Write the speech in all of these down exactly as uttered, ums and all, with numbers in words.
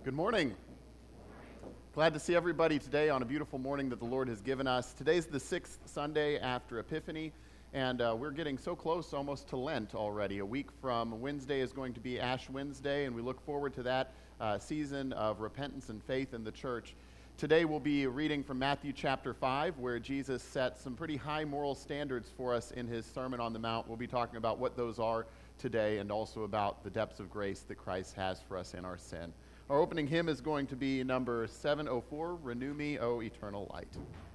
Good morning. Glad to see everybody today on a beautiful morning that the Lord has given us. Today's the sixth Sunday after Epiphany, and uh, we're getting so close almost to Lent already. A week from Wednesday is going to be Ash Wednesday, and we look forward to that uh, season of repentance and faith in the church. Today we'll be reading from Matthew chapter five, where Jesus set some pretty high moral standards for us in his Sermon on the Mount. We'll be talking about what those are today and also about the depths of grace that Christ has for us in our sin. Our opening hymn is going to be number seven oh four, Renew Me, O Eternal Light.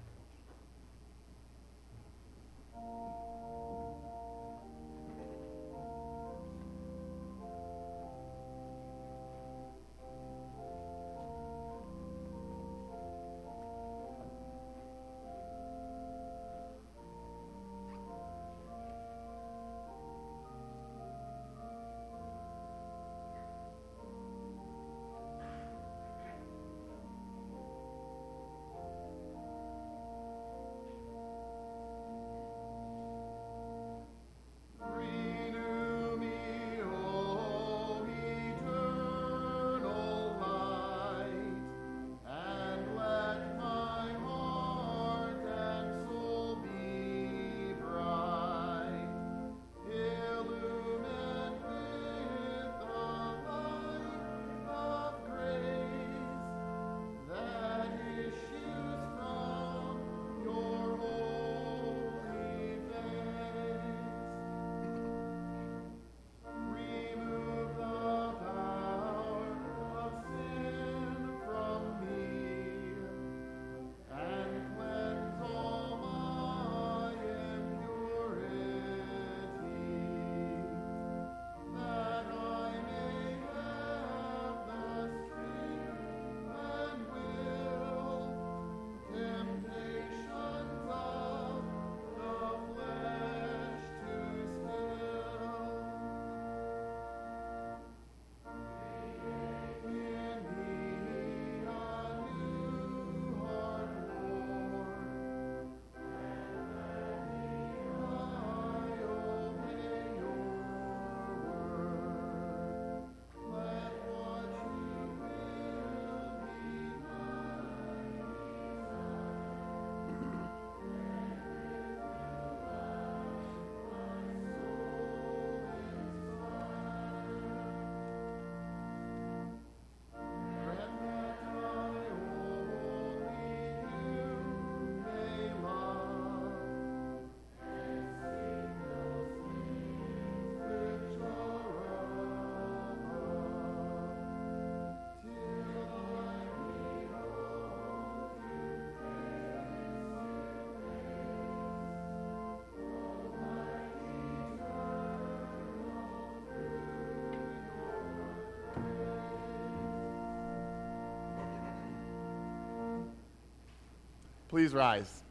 Please rise.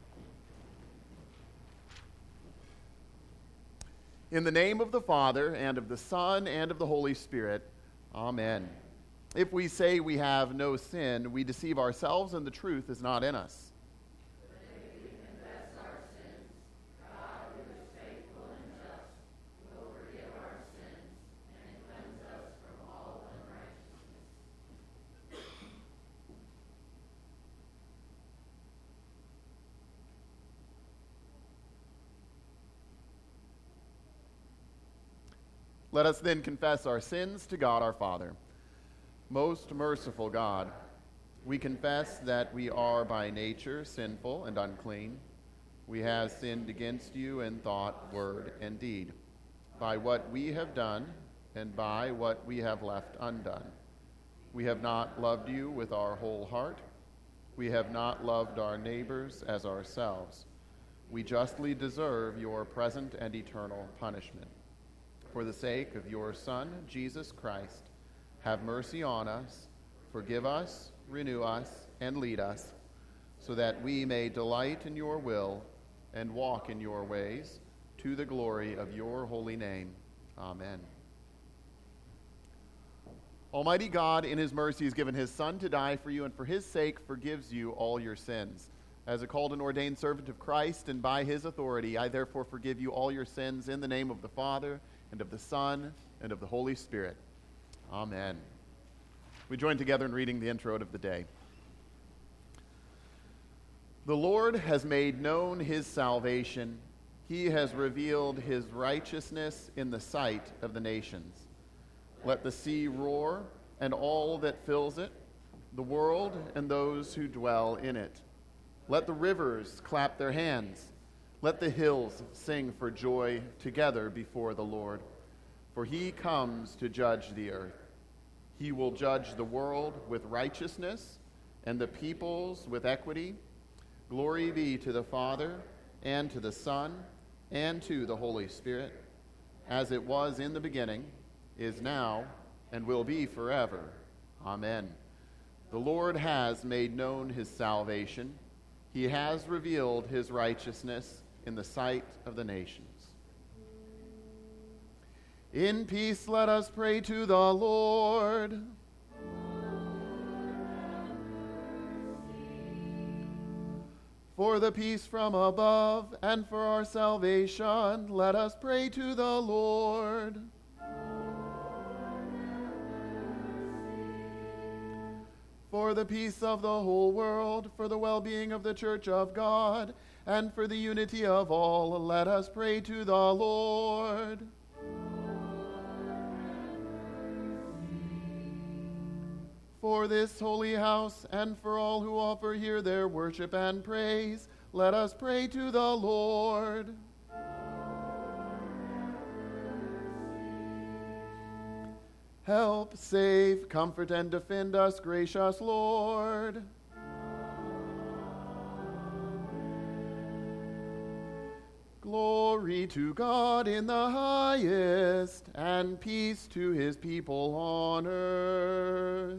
In the name of the Father, and of the Son, and of the Holy Spirit, Amen. If we say we have no sin, we deceive ourselves, and the truth is not in us. Let us then confess our sins to God our Father. Most merciful God, we confess that we are by nature sinful and unclean. We have sinned against you in thought, word, and deed, by what we have done and by what we have left undone. We have not loved you with our whole heart. We have not loved our neighbors as ourselves. We justly deserve your present and eternal punishment. For the sake of your Son, Jesus Christ, have mercy on us, forgive us, renew us, and lead us, so that we may delight in your will and walk in your ways, to the glory of your holy name. Amen. Almighty God, in his mercy, has given his Son to die for you, and for his sake forgives you all your sins. As a called and ordained servant of Christ, and by his authority, I therefore forgive you all your sins in the name of the Father, and of the Son, and of the Holy Spirit. Amen. We join together in reading the introit of the day. The Lord has made known his salvation. He has revealed his righteousness in the sight of the nations. Let the sea roar and all that fills it, the world and those who dwell in it. Let the rivers clap their hands. Let the hills sing for joy together before the Lord. For he comes to judge the earth. He will judge the world with righteousness and the peoples with equity. Glory be to the Father, and to the Son, and to the Holy Spirit, as it was in the beginning, is now, and will be forever. Amen. The Lord has made known his salvation. He has revealed his righteousness in the sight of the nations. In peace, let us pray to the Lord. For the peace from above and for our salvation, let us pray to the Lord. For the peace of the whole world, for the well-being of the Church of God, and for the unity of all, let us pray to the Lord. For this holy house, and for all who offer here their worship and praise, let us pray to the Lord. Help, save, comfort, and defend us, gracious Lord. Glory to God in the highest, and peace to his people on earth.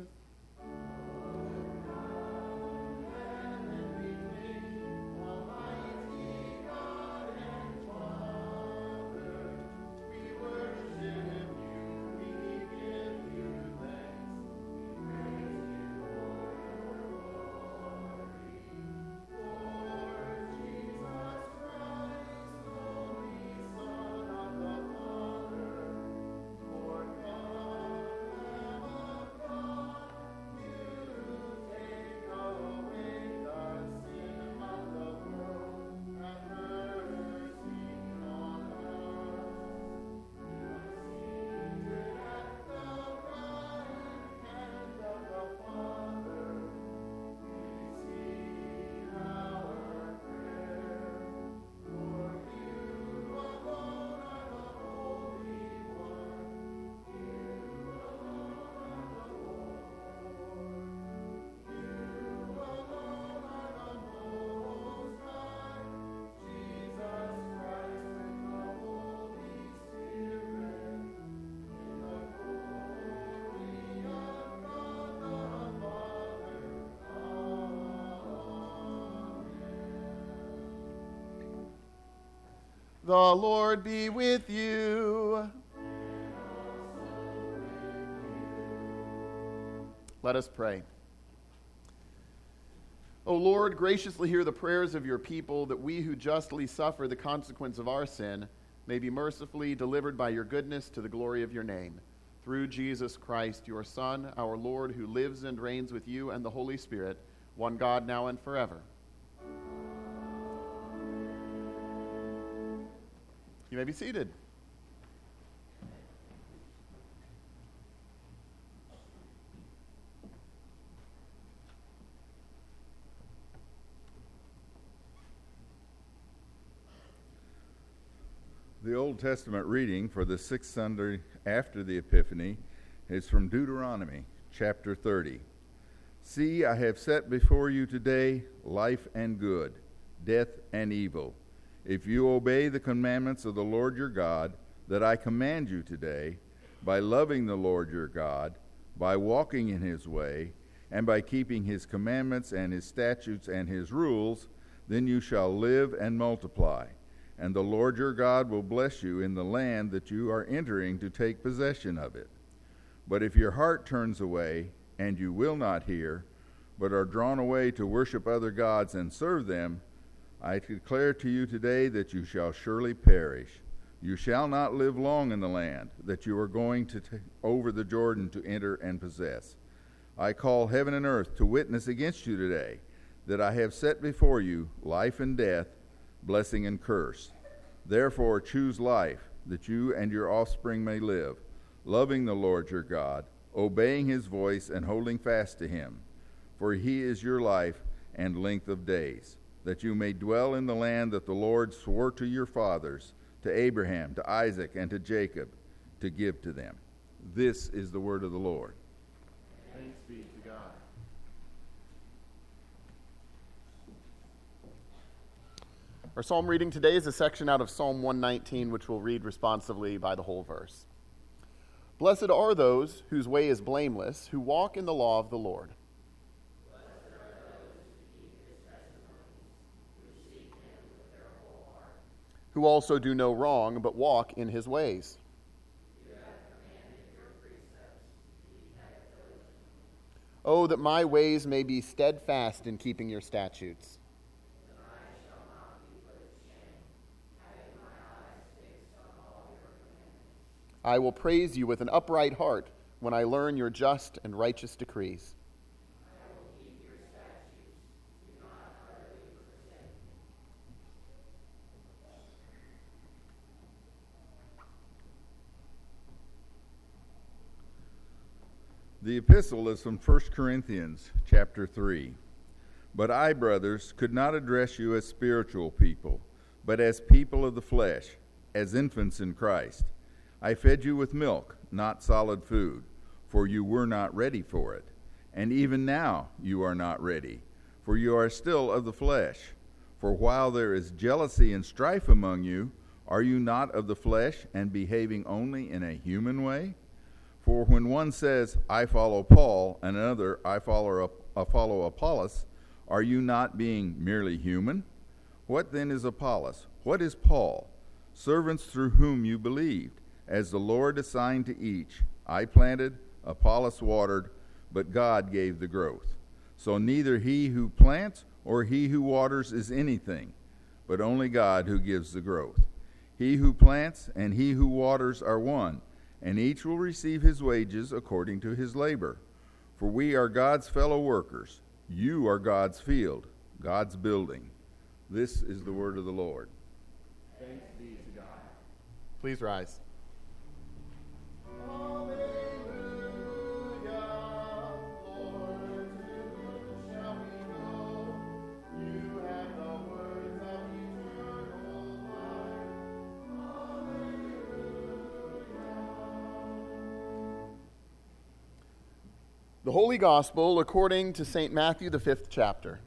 The Lord be with you. Let us pray. O Lord, graciously hear the prayers of your people, that we who justly suffer the consequence of our sin may be mercifully delivered by your goodness to the glory of your name. Through Jesus Christ, your Son, our Lord, who lives and reigns with you and the Holy Spirit, one God, now and forever. You may be seated. The Old Testament reading for the sixth Sunday after the Epiphany is from Deuteronomy chapter thirty. See, I have set before you today life and good, death and evil. If you obey the commandments of the Lord your God that I command you today, by loving the Lord your God, by walking in his way, and by keeping his commandments and his statutes and his rules, then you shall live and multiply. And the Lord your God will bless you in the land that you are entering to take possession of it. But if your heart turns away, and you will not hear, but are drawn away to worship other gods and serve them, I declare to you today that you shall surely perish. You shall not live long in the land that you are going to take over the Jordan to enter and possess. I call heaven and earth to witness against you today that I have set before you life and death, blessing and curse. Therefore choose life, that you and your offspring may live, loving the Lord your God, obeying his voice and holding fast to him. For he is your life and length of days, that you may dwell in the land that the Lord swore to your fathers, to Abraham, to Isaac, and to Jacob, to give to them. This is the word of the Lord. Thanks be to God. Our psalm reading today is a section out of Psalm one nineteen, which we'll read responsively by the whole verse. Blessed are those whose way is blameless, who walk in the law of the Lord. Blessed are those who keep his testimonies, who seek him with their whole heart. Who also do no wrong, but walk in his ways. You have commanded your precepts, keep them diligently. Oh, that my ways may be steadfast in keeping your statutes. Then I shall not be put to shame, having my eyes fixed on all your commandments. I will praise you with an upright heart when I learn your just and righteous decrees. I will keep your statutes, do not utterly forsake me. The epistle is from First Corinthians chapter three. But I, brothers, could not address you as spiritual people, but as people of the flesh, as infants in Christ. I fed you with milk, not solid food, for you were not ready for it. And even now you are not ready, for you are still of the flesh. For while there is jealousy and strife among you, are you not of the flesh and behaving only in a human way? For when one says, I follow Paul, and another, I follow, I follow Apollos, are you not being merely human? What then is Apollos? What is Paul? Servants through whom you believed, as the Lord assigned to each. I planted, Apollos watered, but God gave the growth. So neither he who plants or he who waters is anything, but only God who gives the growth. He who plants and he who waters are one, and each will receive his wages according to his labor. For we are God's fellow workers. You are God's field, God's building. This is the word of the Lord. Thanks be to God. Please rise. The Holy Gospel according to Saint Matthew, the fifth chapter.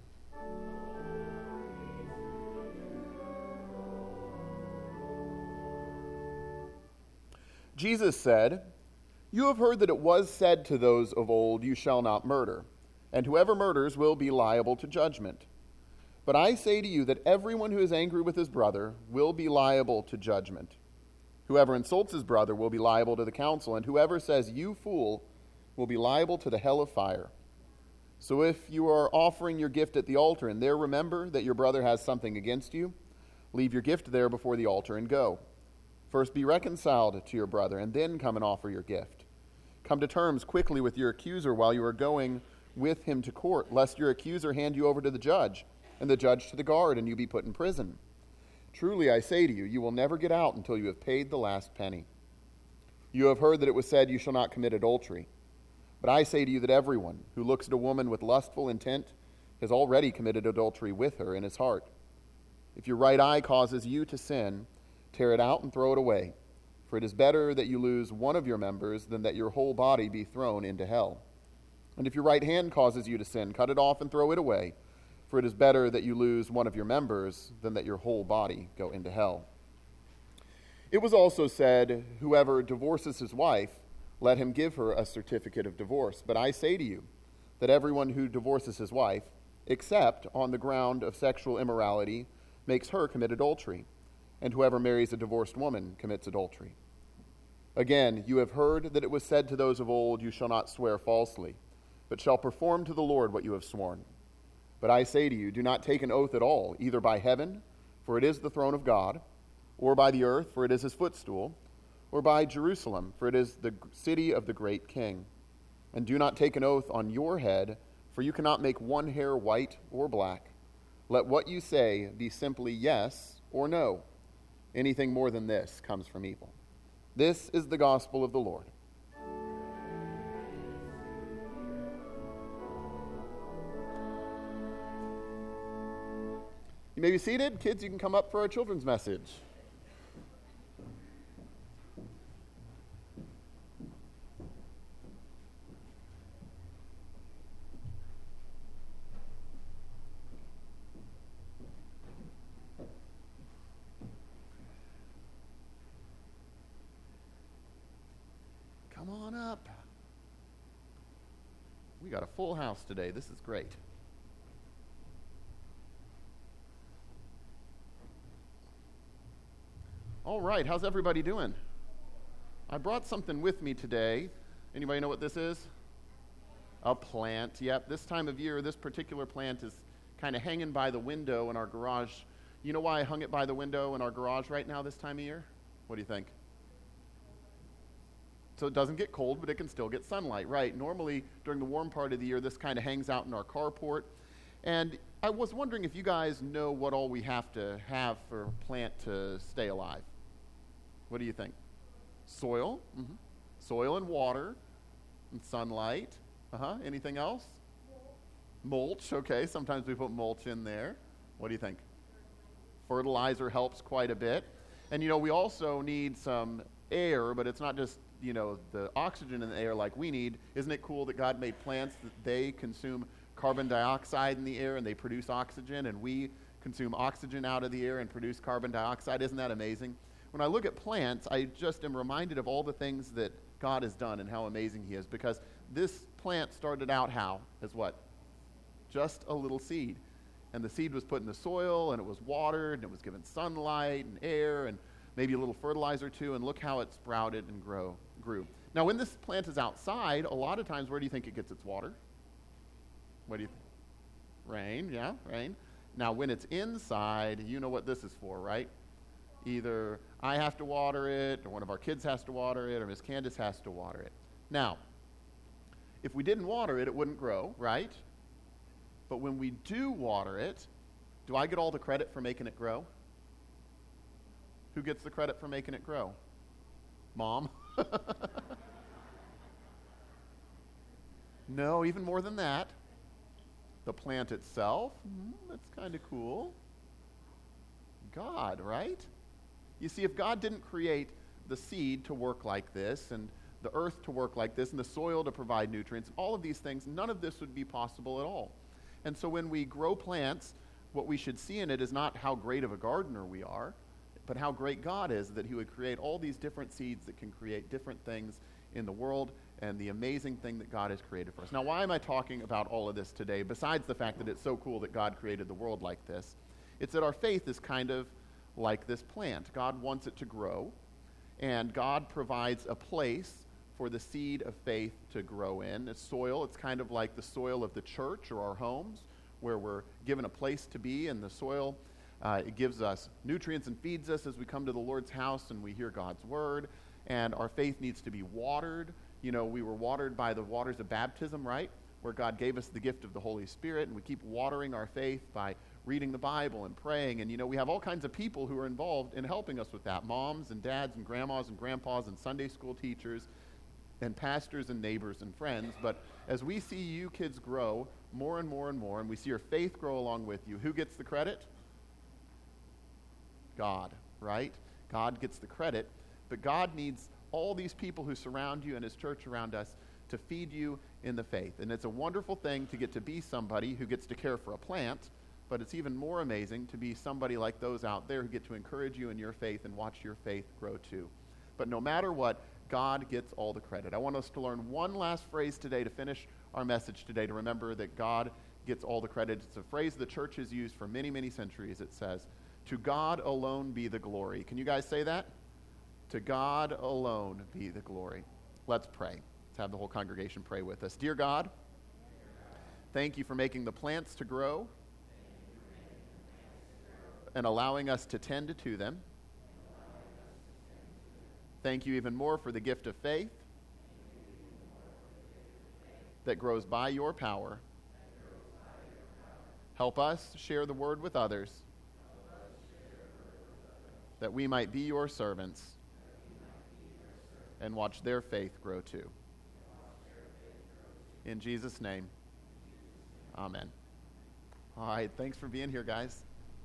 Jesus said, You have heard that it was said to those of old, You shall not murder, and whoever murders will be liable to judgment. But I say to you that everyone who is angry with his brother will be liable to judgment. Whoever insults his brother will be liable to the council, and whoever says, You fool, will be liable to the hell of fire. So if you are offering your gift at the altar and there remember that your brother has something against you, leave your gift there before the altar and go. First be reconciled to your brother and then come and offer your gift. Come to terms quickly with your accuser while you are going with him to court, lest your accuser hand you over to the judge and the judge to the guard and you be put in prison. Truly I say to you, you will never get out until you have paid the last penny. You have heard that it was said, You shall not commit adultery. But I say to you that everyone who looks at a woman with lustful intent has already committed adultery with her in his heart. If your right eye causes you to sin, tear it out and throw it away. For it is better that you lose one of your members than that your whole body be thrown into hell. And if your right hand causes you to sin, cut it off and throw it away. For it is better that you lose one of your members than that your whole body go into hell. It was also said, Whoever divorces his wife, let him give her a certificate of divorce. But I say to you that everyone who divorces his wife, except on the ground of sexual immorality, makes her commit adultery. And whoever marries a divorced woman commits adultery. Again, you have heard that it was said to those of old, You shall not swear falsely, but shall perform to the Lord what you have sworn. But I say to you, do not take an oath at all, either by heaven, for it is the throne of God, or by the earth, for it is his footstool, or by Jerusalem, for it is the city of the great king. And do not take an oath on your head, for you cannot make one hair white or black. Let what you say be simply yes or no. Anything more than this comes from evil. This is the gospel of the Lord. You may be seated. Kids, you can come up for our children's message. Come on up. We got a full house today. This is great. All right, how's everybody doing? I brought something with me today. Anybody know what this is? A plant. Yep, this time of year, this particular plant is kind of hanging by the window in our garage. You know why I hung it by the window in our garage right now this time of year? What do you think? So it doesn't get cold, but it can still get sunlight, right? Normally, during the warm part of the year, this kind of hangs out in our carport. And I was wondering if you guys know what all we have to have for a plant to stay alive. What do you think? Soil. Mm-hmm. Soil and water and sunlight. Uh-huh. Anything else? Mulch. Okay, sometimes we put mulch in there. What do you think? Fertilizer helps quite a bit. And, you know, we also need some air, but it's not just, you know, the oxygen in the air like we need. Isn't it cool that God made plants that they consume carbon dioxide in the air and they produce oxygen, and we consume oxygen out of the air and produce carbon dioxide? Isn't that amazing? When I look at plants, I just am reminded of all the things that God has done and how amazing he is, because this plant started out how? As what? Just a little seed. And the seed was put in the soil, and it was watered, and it was given sunlight and air and maybe a little fertilizer too, and look how it sprouted and grow, grew. Now, when this plant is outside, a lot of times, where do you think it gets its water? What do you think? Rain, yeah, rain. Now, when it's inside, you know what this is for, right? Either I have to water it, or one of our kids has to water it, or Miss Candace has to water it. Now, if we didn't water it, it wouldn't grow, right? But when we do water it, do I get all the credit for making it grow? Who gets the credit for making it grow? Mom? No, even more than that. The plant itself, mm, that's kind of cool. God, right? You see, if God didn't create the seed to work like this, and the earth to work like this, and the soil to provide nutrients, all of these things, none of this would be possible at all. And so when we grow plants, what we should see in it is not how great of a gardener we are, but how great God is, that he would create all these different seeds that can create different things in the world, and the amazing thing that God has created for us. Now, why am I talking about all of this today, besides the fact that it's so cool that God created the world like this? It's that our faith is kind of like this plant. God wants it to grow, and God provides a place for the seed of faith to grow in. It's soil. It's kind of like the soil of the church or our homes, where we're given a place to be, and the soil, uh, it gives us nutrients and feeds us as we come to the Lord's house and we hear God's word, and our faith needs to be watered. You know, we were watered by the waters of baptism, right? Where God gave us the gift of the Holy Spirit, and we keep watering our faith by reading the Bible and praying. And, you know, we have all kinds of people who are involved in helping us with that. Moms and dads and grandmas and grandpas and Sunday school teachers and pastors and neighbors and friends. But as we see you kids grow more and more and more, and we see your faith grow along with you, who gets the credit? God, right? God gets the credit. But God needs all these people who surround you and his church around us to feed you in the faith. And it's a wonderful thing to get to be somebody who gets to care for a plant, but it's even more amazing to be somebody like those out there who get to encourage you in your faith and watch your faith grow too. But no matter what, God gets all the credit. I want us to learn one last phrase today to finish our message today, to remember that God gets all the credit. It's a phrase the church has used for many, many centuries. It says, "To God alone be the glory." Can you guys say that? To God alone be the glory. Let's pray. Let's have the whole congregation pray with us. Dear God, thank you for making the plants to grow and allowing us to tend to them. Thank you even more for the gift of faith that grows by your power. Help us share the word with others, that we might be your servants and watch their faith grow too. In Jesus' name, amen. All right, thanks for being here, guys.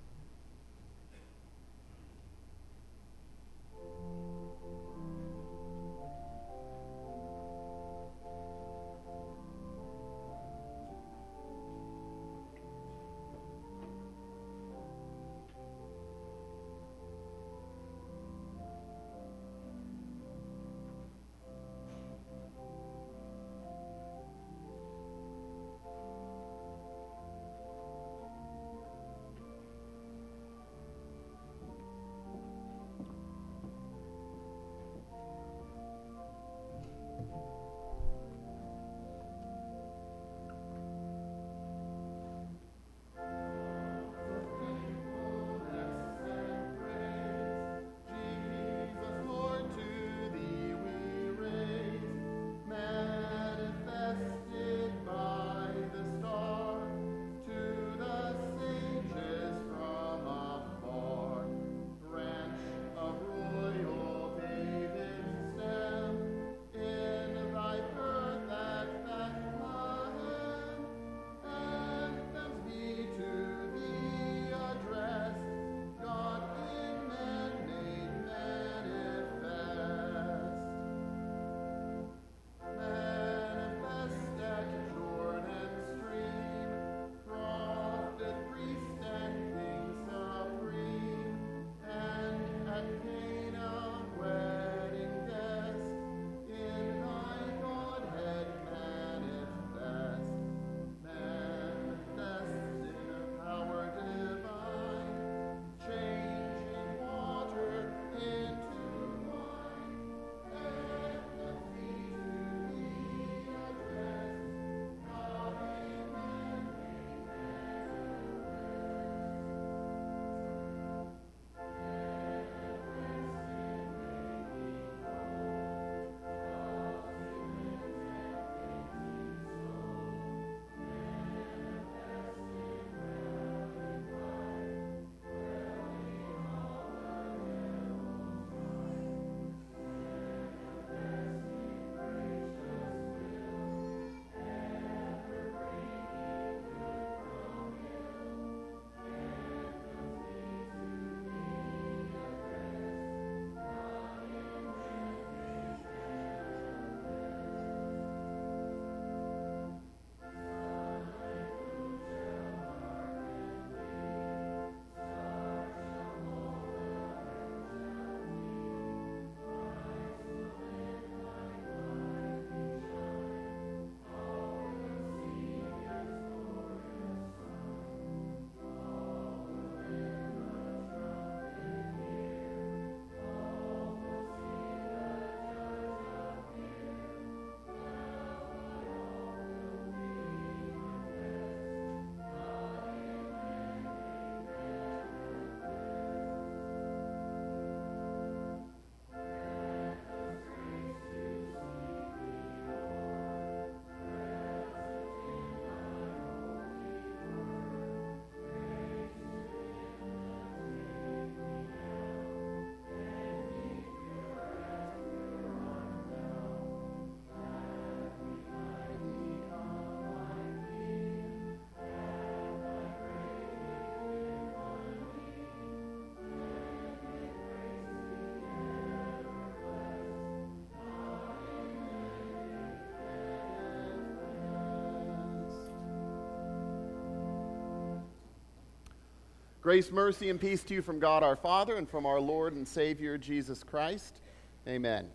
Grace, mercy, and peace to you from God our Father and from our Lord and Savior Jesus Christ. Amen.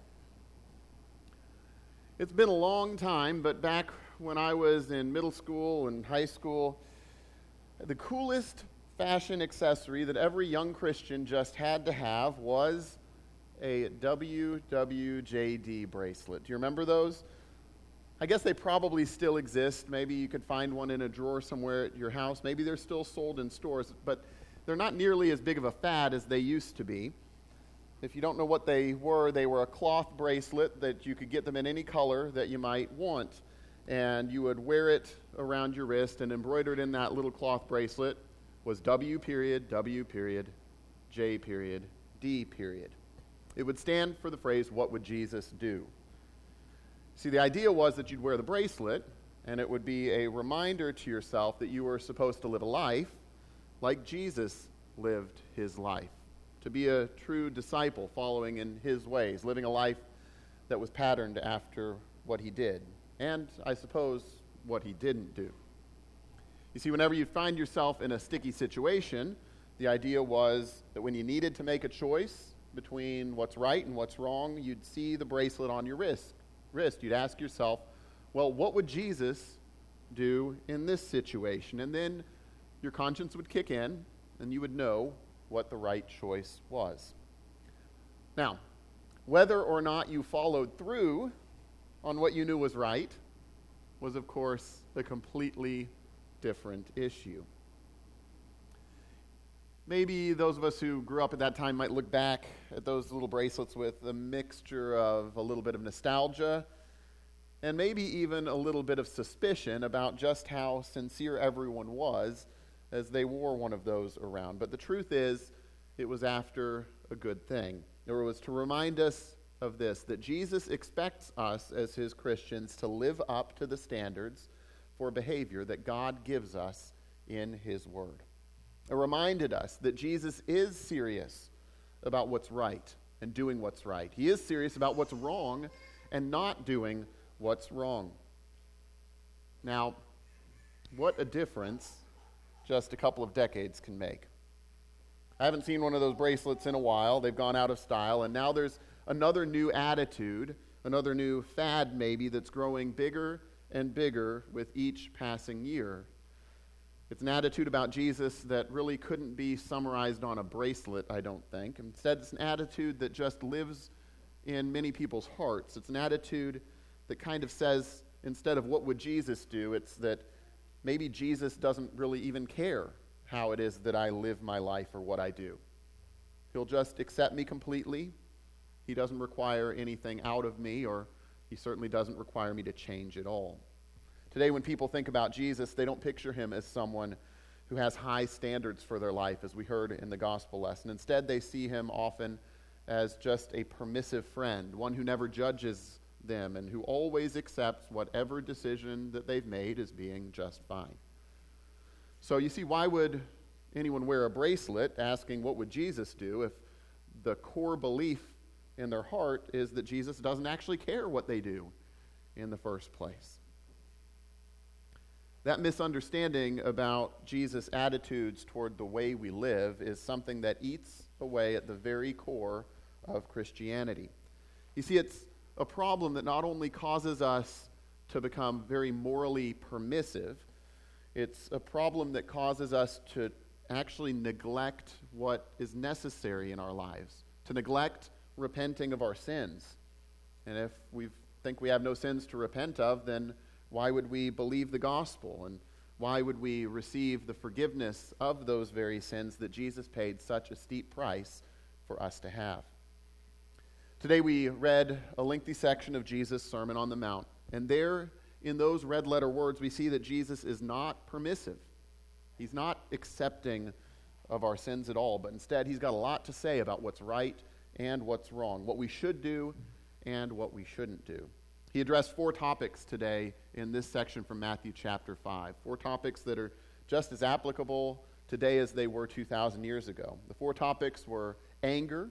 It's been a long time, but back when I was in middle school and high school, the coolest fashion accessory that every young Christian just had to have was a W W J D bracelet. Do you remember those? I guess they probably still exist. Maybe you could find one in a drawer somewhere at your house. Maybe they're still sold in stores, but they're not nearly as big of a fad as they used to be. If you don't know what they were, they were a cloth bracelet that you could get them in any color that you might want. and you would wear it around your wrist, and embroidered in that little cloth bracelet was W period, W period, J period, D period. It would stand for the phrase, what would Jesus do? See, the idea was that you'd wear the bracelet, and it would be a reminder to yourself that you were supposed to live a life like Jesus lived his life, to be a true disciple following in his ways, living a life that was patterned after what he did, and I suppose what he didn't do. You see, whenever you find yourself in a sticky situation, the idea was that when you needed to make a choice between what's right and what's wrong, you'd see the bracelet on your wrist. wrist. You'd ask yourself, well, what would Jesus do in this situation? And then your conscience would kick in, and you would know what the right choice was. Now, whether or not you followed through on what you knew was right was, of course, a completely different issue. Maybe those of us who grew up at that time might look back at those little bracelets with a mixture of a little bit of nostalgia and maybe even a little bit of suspicion about just how sincere everyone was as they wore one of those around. But the truth is, it was after a good thing. It was to remind us of this, that Jesus expects us as his Christians to live up to the standards for behavior that God gives us in his word. It reminded us that Jesus is serious about what's right and doing what's right. He is serious about what's wrong and not doing what's wrong. Now, what a difference just a couple of decades can make. I haven't seen one of those bracelets in a while. They've gone out of style, and now there's another new attitude, another new fad maybe, that's growing bigger and bigger with each passing year. It's an attitude about Jesus that really couldn't be summarized on a bracelet, I don't think. Instead, it's an attitude that just lives in many people's hearts. It's an attitude that kind of says, instead of what would Jesus do, it's that maybe Jesus doesn't really even care how it is that I live my life or what I do. He'll just accept me completely. He doesn't require anything out of me, or he certainly doesn't require me to change at all. Today, when people think about Jesus, they don't picture him as someone who has high standards for their life, as we heard in the gospel lesson. Instead, they see him often as just a permissive friend, one who never judges them and who always accepts whatever decision that they've made as being just fine. So you see, why would anyone wear a bracelet asking what would Jesus do if the core belief in their heart is that Jesus doesn't actually care what they do in the first place? That misunderstanding about Jesus' attitudes toward the way we live is something that eats away at the very core of Christianity. You see, it's a problem that not only causes us to become very morally permissive, it's a problem that causes us to actually neglect what is necessary in our lives, to neglect repenting of our sins. And if we think we have no sins to repent of, then why would we believe the gospel? And why would we receive the forgiveness of those very sins that Jesus paid such a steep price for us to have? Today we read a lengthy section of Jesus' Sermon on the Mount. And there, in those red letter words, we see that Jesus is not permissive. He's not accepting of our sins at all, but instead he's got a lot to say about what's right and what's wrong, what we should do and what we shouldn't do. He addressed four topics today in this section from Matthew chapter five, four topics that are just as applicable today as they were two thousand years ago. The four topics were anger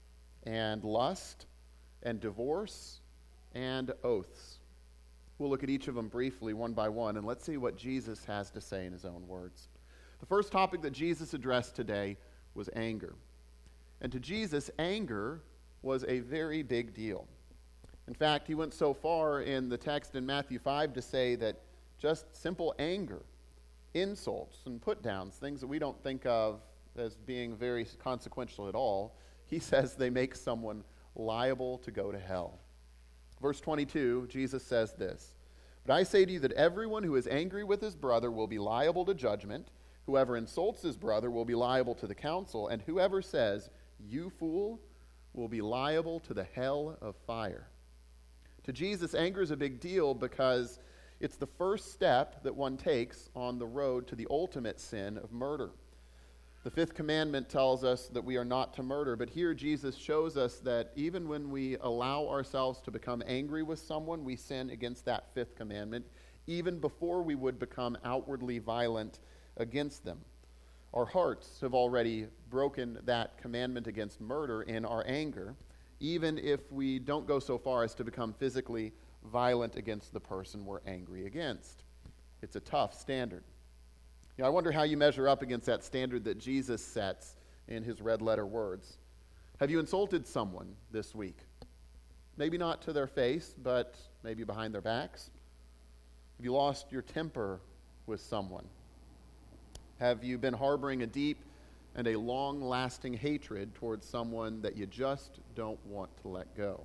and lust and divorce and oaths. We'll look at each of them briefly, one by one, and let's see what Jesus has to say in his own words. The first topic that Jesus addressed today was anger. And to Jesus, anger was a very big deal. In fact, he went so far in the text in Matthew five to say that just simple anger, insults and put-downs, things that we don't think of as being very consequential at all, he says they make someone liable to go to hell. Verse twenty-two, Jesus says this, "But I say to you that everyone who is angry with his brother will be liable to judgment. Whoever insults his brother will be liable to the council, and whoever says, 'You fool,' will be liable to the hell of fire." To Jesus, anger is a big deal because It's the first step that one takes on the road to the ultimate sin of murder. The fifth commandment tells us that we are not to murder, but here Jesus shows us that even when we allow ourselves to become angry with someone, we sin against that fifth commandment, even before we would become outwardly violent against them. Our hearts have already broken that commandment against murder in our anger, even if we don't go so far as to become physically violent against the person we're angry against. It's a tough standard. You know, I wonder how you measure up against that standard that Jesus sets in his red letter words. Have you insulted someone this week? Maybe not to their face, but maybe behind their backs. Have you lost your temper with someone? Have you been harboring a deep and a long-lasting hatred towards someone that you just don't want to let go?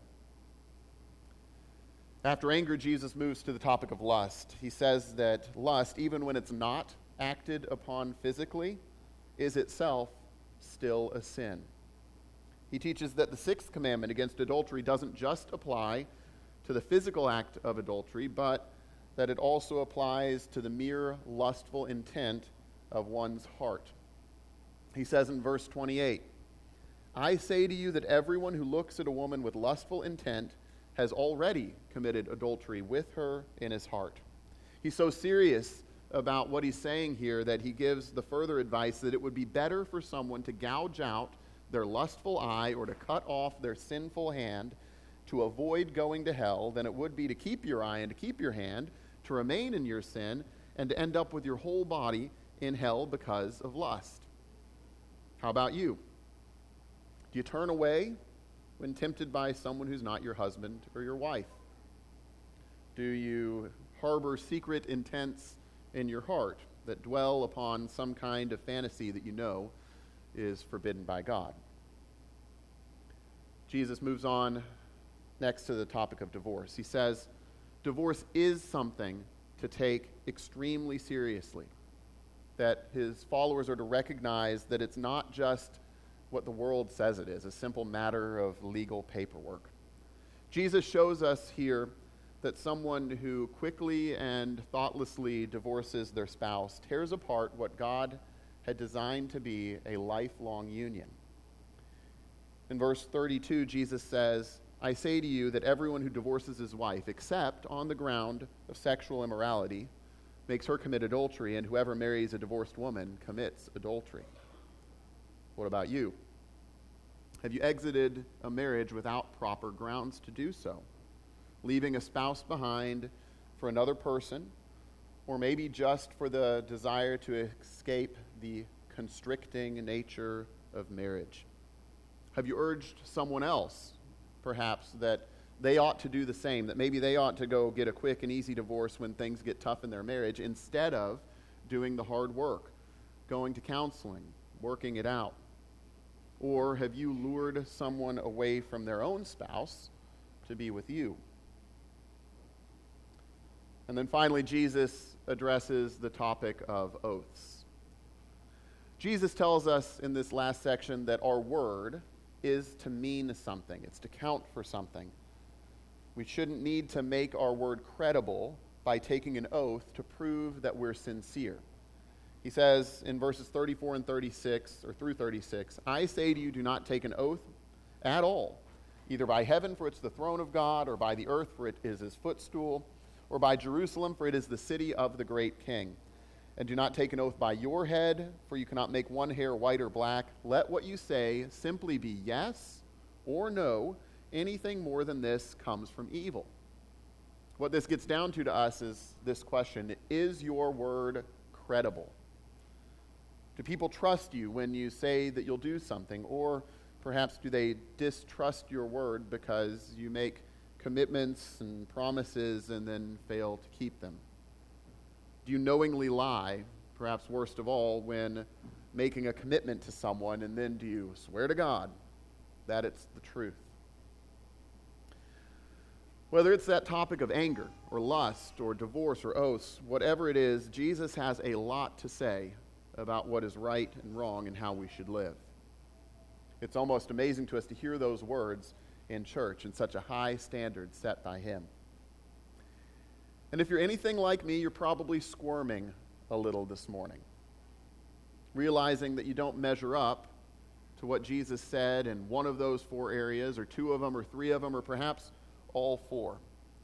After anger, Jesus moves to the topic of lust. He says that lust, even when it's not acted upon physically, is itself still a sin. He teaches that the sixth commandment against adultery doesn't just apply to the physical act of adultery, but that it also applies to the mere lustful intent of one's heart. He says in verse twenty-eight, I say to you that everyone who looks at a woman with lustful intent has already committed adultery with her in his heart. He's so serious about what he's saying here that he gives the further advice that it would be better for someone to gouge out their lustful eye or to cut off their sinful hand to avoid going to hell than it would be to keep your eye and to keep your hand, to remain in your sin, and to end up with your whole body in hell because of lust. How about you? Do you turn away when tempted by someone who's not your husband or your wife? Do you harbor secret intents in your heart that dwell upon some kind of fantasy that you know is forbidden by God? Jesus moves on next to the topic of divorce. He says, divorce is something to take extremely seriously, that his followers are to recognize that it's not just what the world says it is, a simple matter of legal paperwork. Jesus shows us here that someone who quickly and thoughtlessly divorces their spouse tears apart what God had designed to be a lifelong union. In verse thirty-two, Jesus says, I say to you that everyone who divorces his wife, except on the ground of sexual immorality, makes her commit adultery, and whoever marries a divorced woman commits adultery. What about you? Have you exited a marriage without proper grounds to do so? Leaving a spouse behind for another person, or maybe just for the desire to escape the constricting nature of marriage? Have you urged someone else, perhaps, that they ought to do the same, that maybe they ought to go get a quick and easy divorce when things get tough in their marriage, instead of doing the hard work, going to counseling, working it out? Or have you lured someone away from their own spouse to be with you? And then finally, Jesus addresses the topic of oaths. Jesus tells us in this last section that our word is to mean something. It's to count for something. We shouldn't need to make our word credible by taking an oath to prove that we're sincere. He says in verses thirty-four and thirty-six, or through thirty-six, I say to you, do not take an oath at all, either by heaven, for it's the throne of God, or by the earth, for it is his footstool, or by Jerusalem, for it is the city of the great king. And do not take an oath by your head, for you cannot make one hair white or black. Let what you say simply be yes or no. Anything more than this comes from evil. What this gets down to to us is this question: is your word credible? Do people trust you when you say that you'll do something? Or perhaps do they distrust your word because you make commitments and promises and then fail to keep them? Do you knowingly lie, perhaps worst of all, when making a commitment to someone, and then do you swear to God that it's the truth? Whether it's that topic of anger or lust or divorce or oaths, whatever it is, Jesus has a lot to say about what is right and wrong and how we should live. It's almost amazing to us to hear those words in church and such a high standard set by him. And if you're anything like me, you're probably squirming a little this morning, realizing that you don't measure up to what Jesus said in one of those four areas, or two of them, or three of them, or perhaps all four.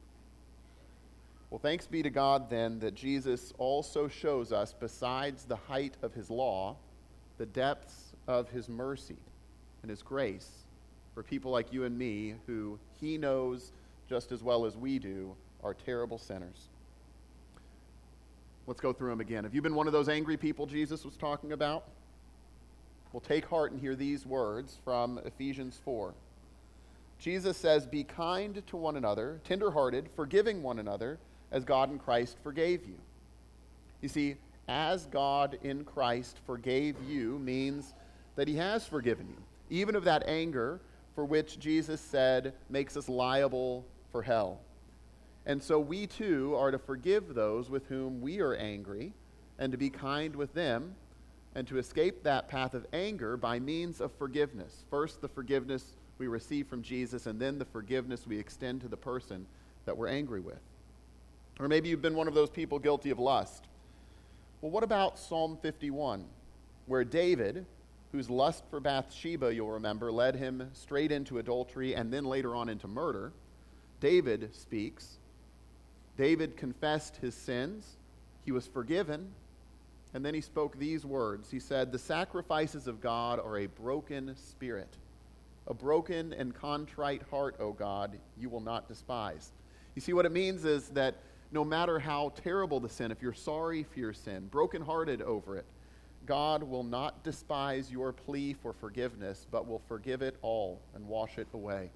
Well, thanks be to God then that Jesus also shows us, besides the height of his law, the depths of his mercy and his grace for people like you and me, who he knows just as well as we do are terrible sinners. Let's go through them again. Have you been one of those angry people Jesus was talking about? Well, take heart and hear these words from Ephesians four. Jesus says, "Be kind to one another, tenderhearted, forgiving one another, as God in Christ forgave you." You see, as God in Christ forgave you means that he has forgiven you, even of that anger for which Jesus said makes us liable for hell. And so we too are to forgive those with whom we are angry, and to be kind with them, and to escape that path of anger by means of forgiveness. First, the forgiveness we receive from Jesus, and then the forgiveness we extend to the person that we're angry with. Or maybe you've been one of those people guilty of lust. Well, what about Psalm fifty-one, where David, whose lust for Bathsheba, you'll remember, led him straight into adultery and then later on into murder? David speaks. David confessed his sins. He was forgiven. And then he spoke these words. He said, "The sacrifices of God are a broken spirit. A broken and contrite heart, O God, you will not despise." You see, what it means is that no matter how terrible the sin, if you're sorry for your sin, brokenhearted over it, God will not despise your plea for forgiveness, but will forgive it all and wash it away.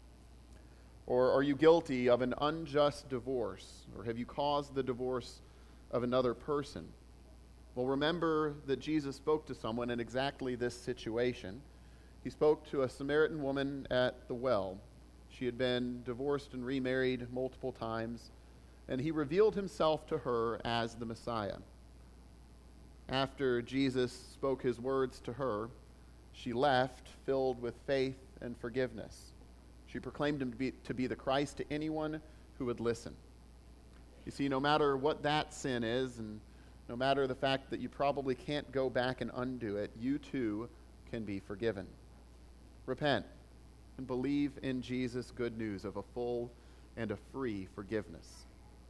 Or are you guilty of an unjust divorce? Or have you caused the divorce of another person? Well, remember that Jesus spoke to someone in exactly this situation. He spoke to a Samaritan woman at the well. She had been divorced and remarried multiple times, and he revealed himself to her as the Messiah. After Jesus spoke his words to her, she left filled with faith and forgiveness. She proclaimed him to be, to be the Christ to anyone who would listen. You see, no matter what that sin is, and no matter the fact that you probably can't go back and undo it, you too can be forgiven. Repent and believe in Jesus' good news of a full and a free forgiveness.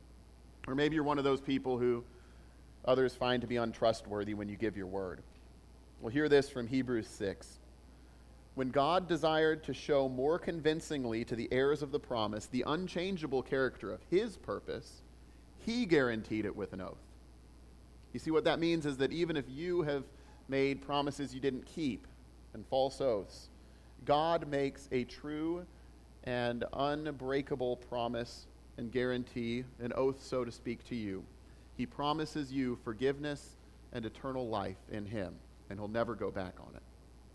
Or maybe you're one of those people who others find to be untrustworthy when you give your word. Well, hear this from Hebrews six. When God desired to show more convincingly to the heirs of the promise the unchangeable character of his purpose, he guaranteed it with an oath. You see, what that means is that even if you have made promises you didn't keep and false oaths, God makes a true and unbreakable promise and guarantee, an oath, so to speak, to you. He promises you forgiveness and eternal life in him, and he'll never go back on it.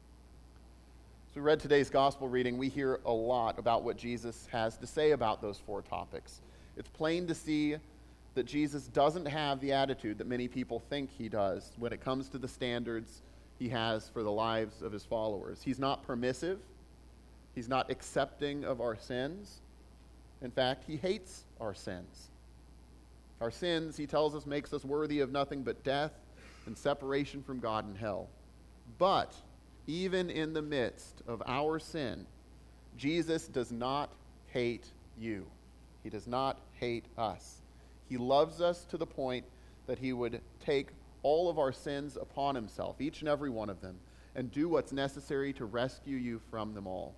As we read today's gospel reading, we hear a lot about what Jesus has to say about those four topics. It's plain to see that Jesus doesn't have the attitude that many people think he does when it comes to the standards he has for the lives of his followers. He's not permissive. He's not accepting of our sins. In fact, he hates our sins. Our sins, he tells us, makes us worthy of nothing but death and separation from God and hell. But even in the midst of our sin, Jesus does not hate you. He does not hate us. He loves us to the point that he would take all of our sins upon himself, each and every one of them, and do what's necessary to rescue you from them all.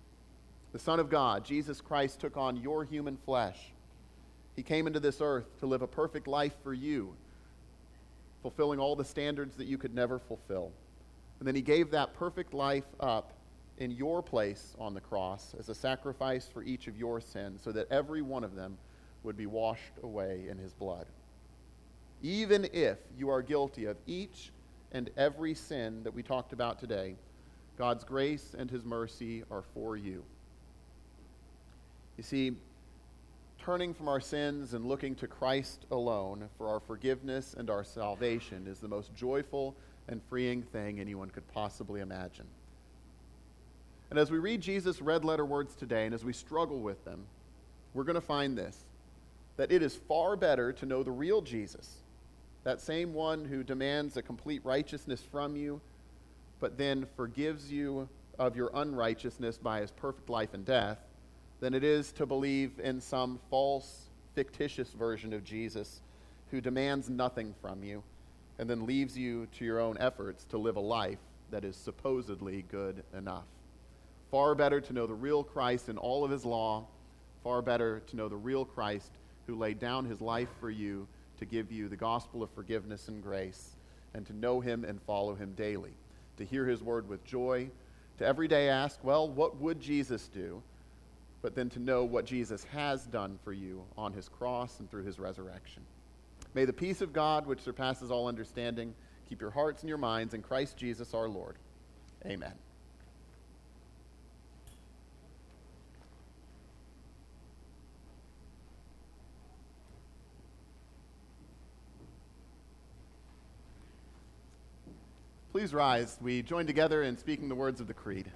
The Son of God, Jesus Christ, took on your human flesh. He came into this earth to live a perfect life for you, fulfilling all the standards that you could never fulfill. And then he gave that perfect life up in your place on the cross as a sacrifice for each of your sins, so that every one of them would be washed away in his blood. Even if you are guilty of each and every sin that we talked about today, God's grace and his mercy are for you. You see, turning from our sins and looking to Christ alone for our forgiveness and our salvation is the most joyful and freeing thing anyone could possibly imagine. And as we read Jesus' red letter words today, and as we struggle with them, we're going to find this, that it is far better to know the real Jesus, that same one who demands a complete righteousness from you, but then forgives you of your unrighteousness by his perfect life and death, than it is to believe in some false, fictitious version of Jesus who demands nothing from you and then leaves you to your own efforts to live a life that is supposedly good enough. Far better to know the real Christ in all of his law, far better to know the real Christ who laid down his life for you to give you the gospel of forgiveness and grace, and to know him and follow him daily, to hear his word with joy, to every day ask, well, what would Jesus do? But then to know what Jesus has done for you on his cross and through his resurrection. May the peace of God, which surpasses all understanding, keep your hearts and your minds in Christ Jesus our Lord. Amen. Please rise. We join together in speaking the words of the Creed.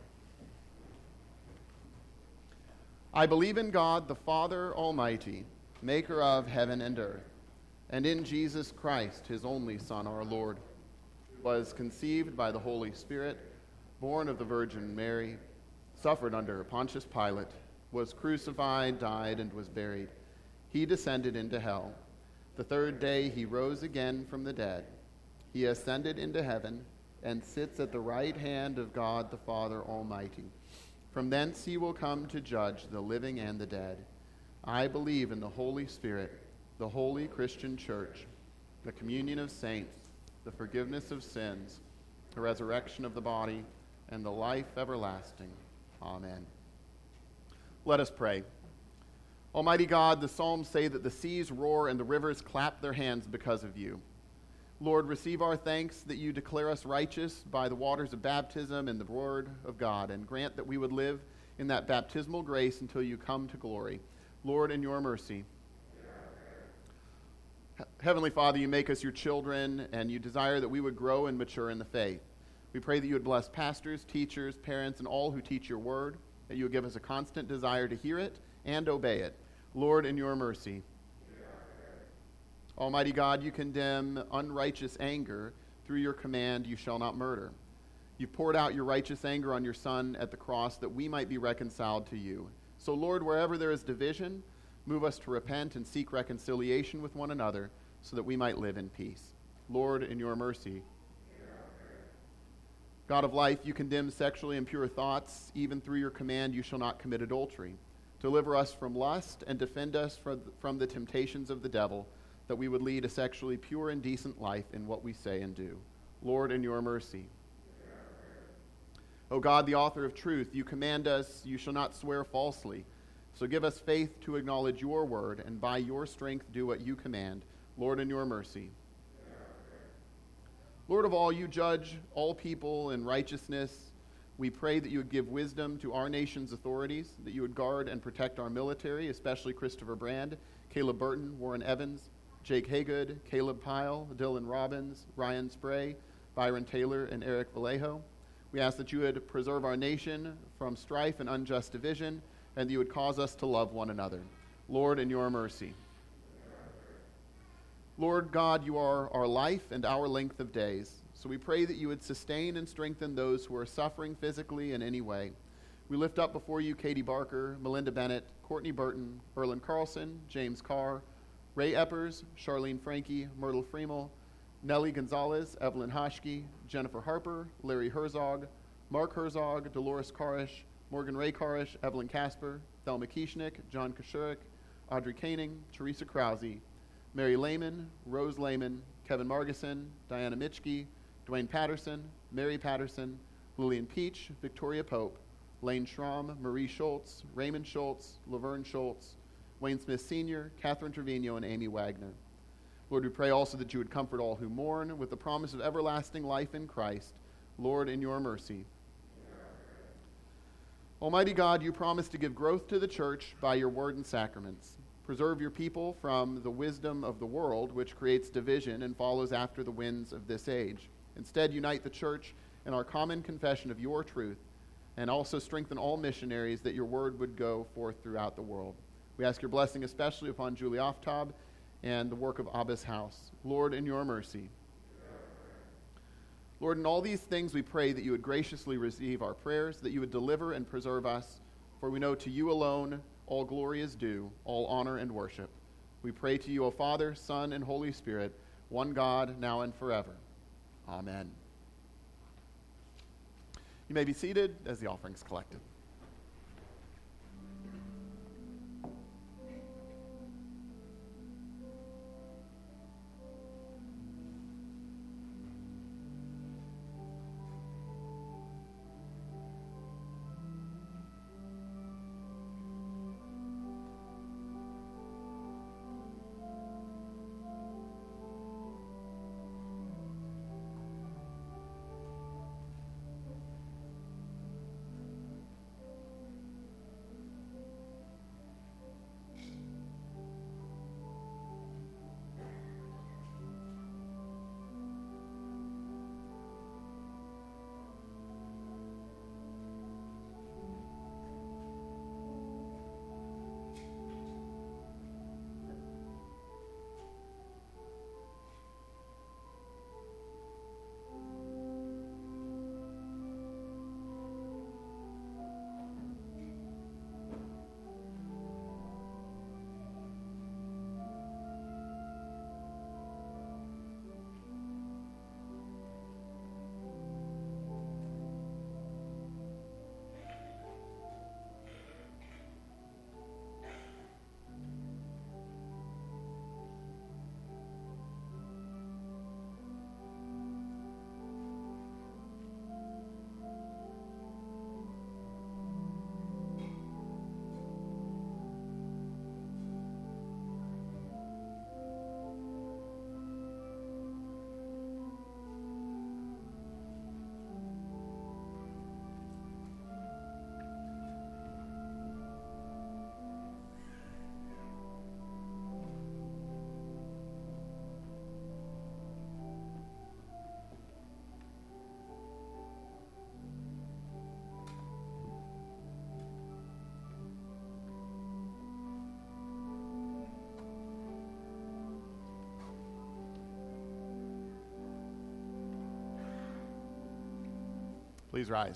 I believe in God, the Father Almighty, maker of heaven and earth, and in Jesus Christ, his only Son, our Lord, who was conceived by the Holy Spirit, born of the Virgin Mary, suffered under Pontius Pilate, was crucified, died, and was buried. He descended into hell. The third day he rose again from the dead. He ascended into heaven and sits at the right hand of God the Father Almighty. From thence he will come to judge the living and the dead. I believe in the Holy Spirit, the holy Christian church, the communion of saints, the forgiveness of sins, the resurrection of the body, and the life everlasting. Amen. Let us pray. Almighty God, the Psalms say that the seas roar and the rivers clap their hands because of you. Lord, receive our thanks that you declare us righteous by the waters of baptism and the word of God, and grant that we would live in that baptismal grace until you come to glory. Lord, in your mercy. Heavenly Father, you make us your children, and you desire that we would grow and mature in the faith. We pray that you would bless pastors, teachers, parents, and all who teach your word, that you would give us a constant desire to hear it and obey it. Lord, in your mercy. Almighty God, you condemn unrighteous anger through your command, you shall not murder. You've poured out your righteous anger on your Son at the cross that we might be reconciled to you. So, Lord, wherever there is division, move us to repent and seek reconciliation with one another so that we might live in peace. Lord, in your mercy. God of life, you condemn sexually impure thoughts. Even through your command, you shall not commit adultery. Deliver us from lust and defend us from the temptations of the devil, that we would lead a sexually pure and decent life in what we say and do. Lord, in your mercy. O God, the author of truth, you command us, you shall not swear falsely. So give us faith to acknowledge your word, and by your strength do what you command. Lord, in your mercy. Lord of all, you judge all people in righteousness. We pray that you would give wisdom to our nation's authorities, that you would guard and protect our military, especially Christopher Brand, Caleb Burton, Warren Evans, Jake Haygood, Caleb Pyle, Dylan Robbins, Ryan Spray, Byron Taylor, and Eric Vallejo. We ask that you would preserve our nation from strife and unjust division, and that you would cause us to love one another. Lord, in your mercy. Lord God, you are our life and our length of days. So we pray that you would sustain and strengthen those who are suffering physically in any way. We lift up before you Katie Barker, Melinda Bennett, Courtney Burton, Erlen Carlson, James Carr, Ray Eppers, Charlene Frankie, Myrtle Fremel, Nellie Gonzalez, Evelyn Hoschke, Jennifer Harper, Larry Herzog, Mark Herzog, Dolores Karish, Morgan Ray Karish, Evelyn Casper, Thelma Kieschnick, John Kashurik, Audrey Koenig, Teresa Krause, Mary Lehman, Rose Lehman, Kevin Margison, Diana Mitchke, Dwayne Patterson, Mary Patterson, Lillian Peach, Victoria Pope, Lane Schramm, Marie Schultz, Raymond Schultz, Laverne Schultz, Wayne Smith Senior, Catherine Trevino, and Amy Wagner. Lord, we pray also that you would comfort all who mourn with the promise of everlasting life in Christ. Lord, in your mercy. Almighty God, you promise to give growth to the church by your word and sacraments. Preserve your people from the wisdom of the world, which creates division and follows after the winds of this age. Instead, unite the church in our common confession of your truth, and also strengthen all missionaries that your word would go forth throughout the world. We ask your blessing especially upon Julie Oftab and the work of Abba's house. Lord, in your mercy. Lord, in all these things we pray that you would graciously receive our prayers, that you would deliver and preserve us, for we know to you alone all glory is due, all honor and worship. We pray to you, O Father, Son, and Holy Spirit, one God, now and forever. Amen. You may be seated as the offering is collected. Please rise.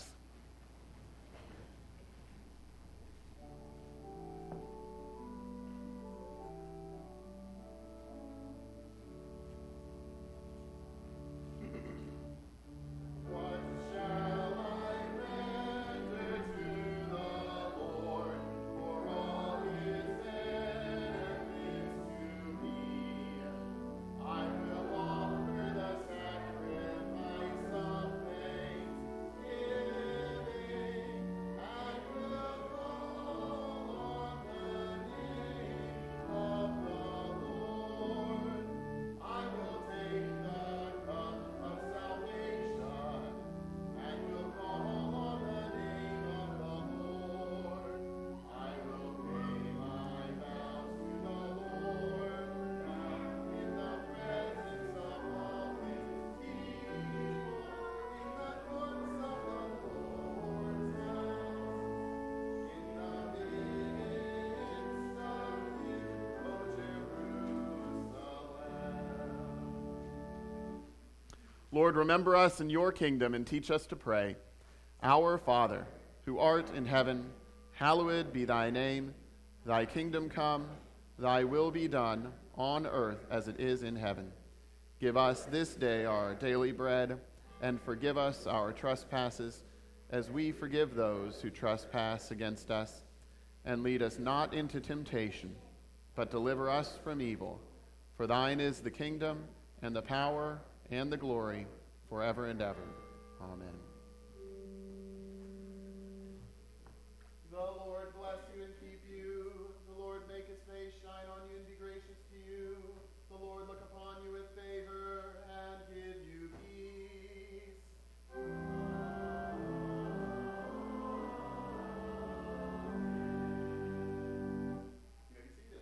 Lord, remember us in your kingdom and teach us to pray. Our Father, who art in heaven, hallowed be thy name. Thy kingdom come, thy will be done, on earth as it is in heaven. Give us this day our daily bread, and forgive us our trespasses, as we forgive those who trespass against us. And lead us not into temptation, but deliver us from evil. For thine is the kingdom, and the power, and the glory, forever and ever. Amen. The Lord bless you and keep you. The Lord make his face shine on you and be gracious to you. The Lord look upon you with favor and give you peace. You may be seated.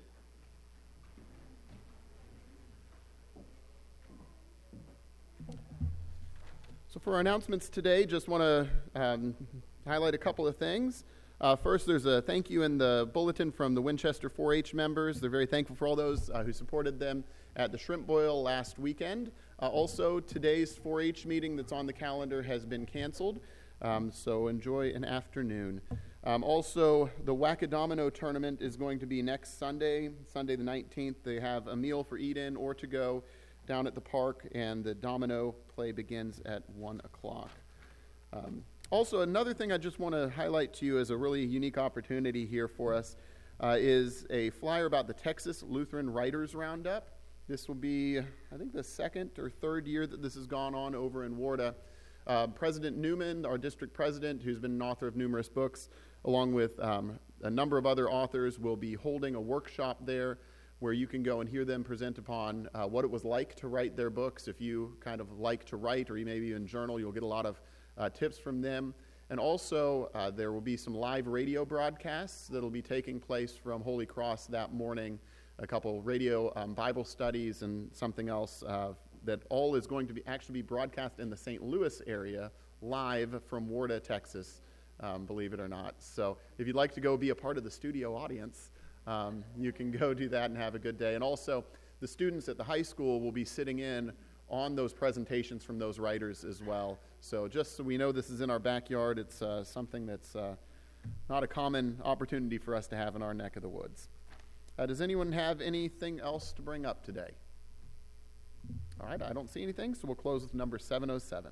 So for our announcements today, just want to um, highlight a couple of things. Uh, first, there's a thank you in the bulletin from the Winchester four H members. They're very thankful for all those uh, who supported them at the shrimp boil last weekend. Uh, also, today's four H meeting that's on the calendar has been canceled, um, so enjoy an afternoon. Um, also, the Whack-A-Domino tournament is going to be next Sunday, Sunday the nineteenth. They have a meal for eat-in or to go down at the park, and the domino play begins at one o'clock. Um, also, another thing I just want to highlight to you as a really unique opportunity here for us uh, is a flyer about the Texas Lutheran Writers Roundup. This will be, I think, the second or third year that this has gone on over in Warda. Uh, President Newman, our district president, who's been an author of numerous books, along with um, a number of other authors, will be holding a workshop there where you can go and hear them present upon uh, what it was like to write their books. If you kind of like to write, or you maybe even journal, you'll get a lot of uh, tips from them. And also, uh, there will be some live radio broadcasts that will be taking place from Holy Cross that morning, a couple radio um, Bible studies and something else uh, that all is going to be actually be broadcast in the Saint Louis area live from Warda, Texas, um, believe it or not. So if you'd like to go be a part of the studio audience, um, you can go do that and have a good day. And also, the students at the high school will be sitting in on those presentations from those writers as well. So just so we know this is in our backyard, it's uh, something that's uh, not a common opportunity for us to have in our neck of the woods. Uh, does anyone have anything else to bring up today? All right, I don't see anything, so we'll close with number seven oh seven.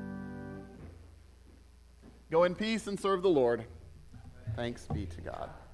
Go in peace and serve the Lord. Thanks be to God.